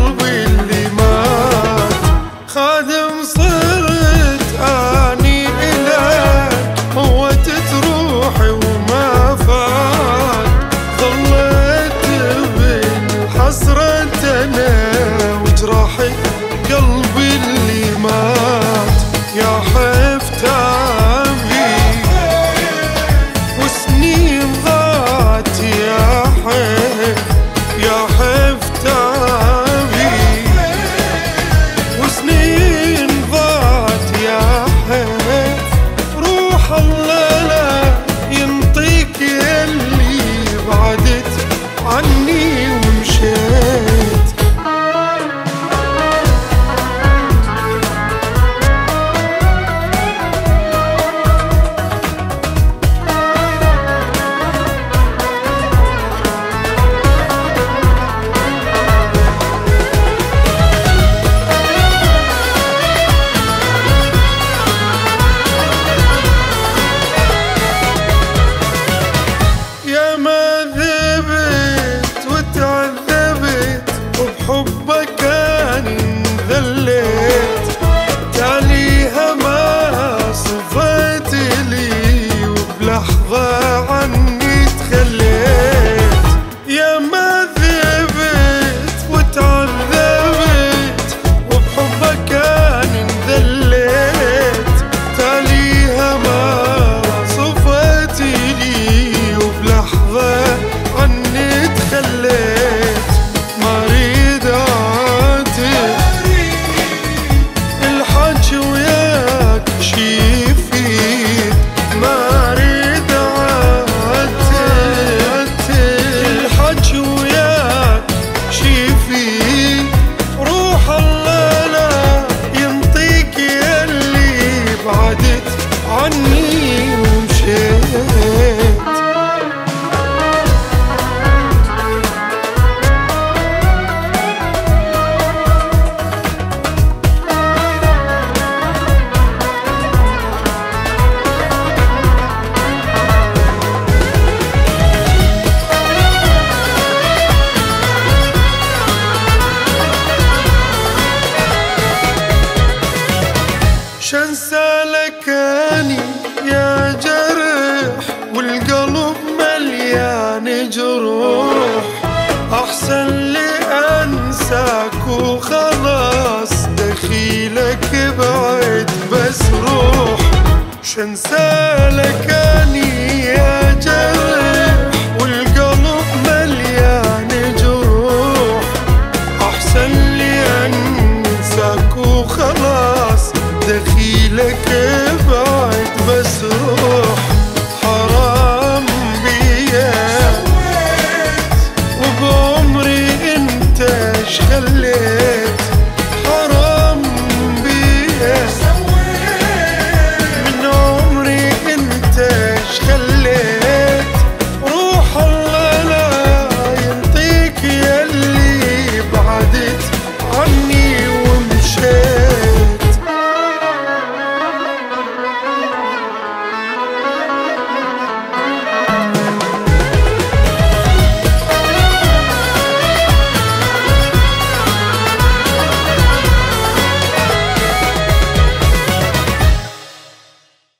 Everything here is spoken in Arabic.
قلبي اللي مات. خادم صرت اني الك، موتت روحي وما فات. ظليت بالحسرة انا وجراحي قلبي اللي مات. يا حفتابي وسنين ضاعت يا حيف، يا حفتابي وسنين ضاعت يا حيف. روح الله لا ينطيك يلي بعدت عني ومشيت. وبحبك اني انذليت، تاليها ما صفيت لي وبلحظة عني تخليت. يا ما ذبت وتعذبت وبحبك اني انذليت، تاليها ما صفيت لي وبلحظة عني تخليت. بعدت عني ومشيت. شنسى لك اني يا جرح، والقلب مليان جروح. احسن لي انساك وخلاص، دخيلك بعد بس روح. شنسى لك اني يا جرح، والقلب مليان جروح. احسن لي انساك وخلاص،